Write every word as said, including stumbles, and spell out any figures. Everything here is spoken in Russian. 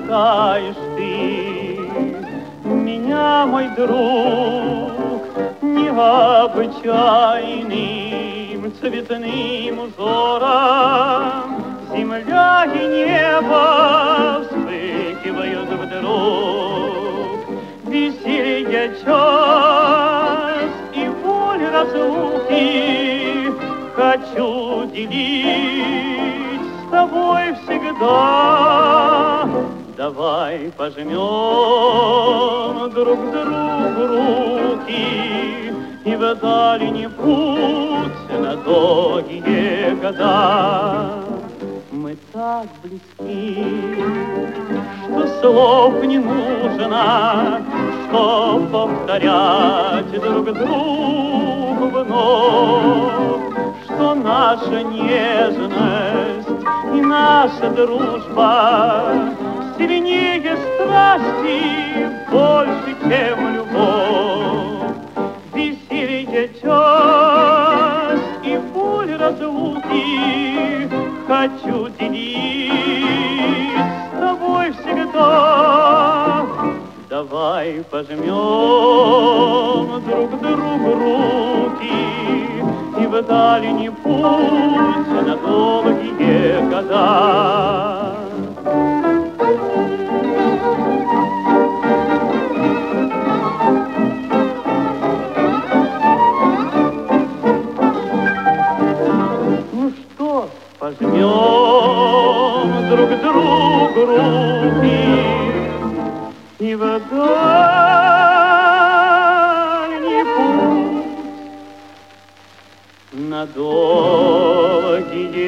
пускаешь ты меня, мой друг, необычайным цветным узором. Земля и небо вспыхивают вдруг, веселье час и боль разлуки хочу делить с тобой всегда. Давай пожмем друг другу руки и в дальний путь на долгие года. Мы так близки, что слов не нужно, что повторять друг другу вновь, что наша нежность и наша дружба сильнее страсти, больше, чем любовь. Веселье час и боль разлуки хочу делить с тобой всегда. Давай пожмем друг другу руки и в дальний путь на долгие года. Пожмем друг другу руки и в дальний путь на долгие